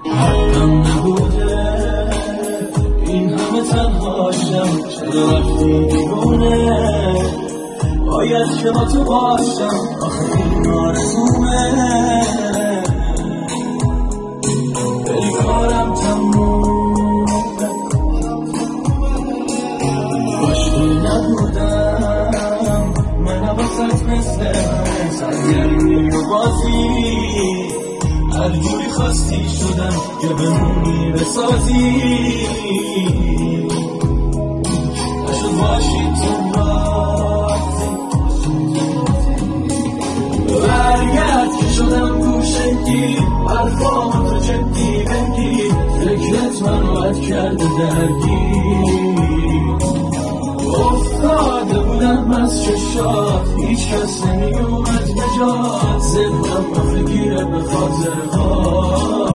حقم نبوده این همه تنهاشم، چرا رفتی دیوونه؟ باید که با تو باشم، آخه این آرزومه. ولی کارم تمومه، باشی نبودم من واسط مثل همه سرگرمی و بازی، هر جوری خواستی شدم که بمونی بسازی. نشد باشی تو راضی، برگرد که شدم گوشگی، حرفام تو جدی بگی، فکرت منو بد کرده درگیر. افتاده بودم از چشات، هیچ کس نمی اومد نجات، زدم و فگیره به خاطرها.